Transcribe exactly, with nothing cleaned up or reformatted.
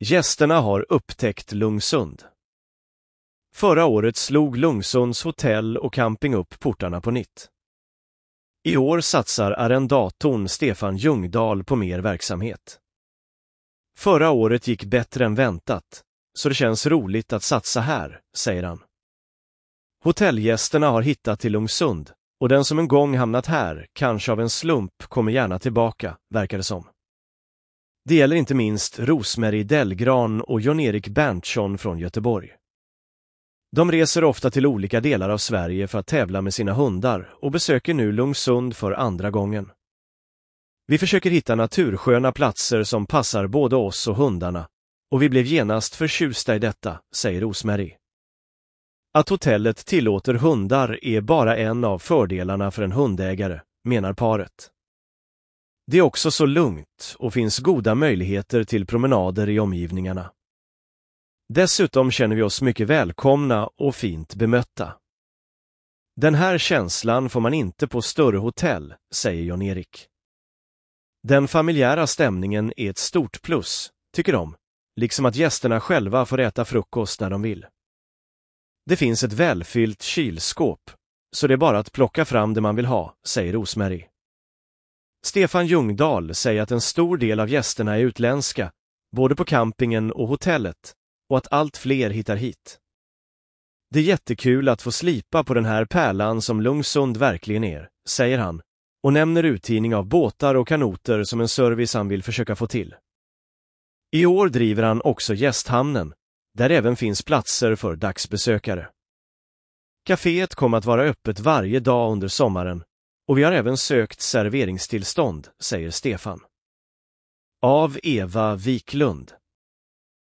Gästerna har upptäckt Lungsund. Förra året slog Lungsunds hotell och camping upp portarna på nytt. I år satsar arrendatorn Stefan Ljungdahl på mer verksamhet. Förra året gick bättre än väntat, så det känns roligt att satsa här, säger han. Hotellgästerna har hittat till Lungsund, och den som en gång hamnat här, kanske av en slump, kommer gärna tillbaka, verkar det som. Det gäller inte minst Rosmarie Dellgran och Jan-Erik Berntsson från Göteborg. De reser ofta till olika delar av Sverige för att tävla med sina hundar och besöker nu Lungsund för andra gången. Vi försöker hitta natursköna platser som passar både oss och hundarna, och vi blev genast förtjusta i detta, säger Rosmarie. Att hotellet tillåter hundar är bara en av fördelarna för en hundägare, menar paret. Det är också så lugnt och finns goda möjligheter till promenader i omgivningarna. Dessutom känner vi oss mycket välkomna och fint bemötta. Den här känslan får man inte på större hotell, säger Jan-Erik. Den familjära stämningen är ett stort plus, tycker de, liksom att gästerna själva får äta frukost när de vill. Det finns ett välfyllt kylskåp, så det är bara att plocka fram det man vill ha, säger Rosmarie. Stefan Ljungdahl säger att en stor del av gästerna är utländska, både på campingen och hotellet, och att allt fler hittar hit. Det är jättekul att få slipa på den här pärlan som Lungsund verkligen är, säger han, och nämner uthyrning av båtar och kanoter som en service han vill försöka få till. I år driver han också gästhamnen, där även finns platser för dagsbesökare. Caféet kommer att vara öppet varje dag under sommaren, och vi har även sökt serveringstillstånd, säger Stefan. Av Eva Wiklund.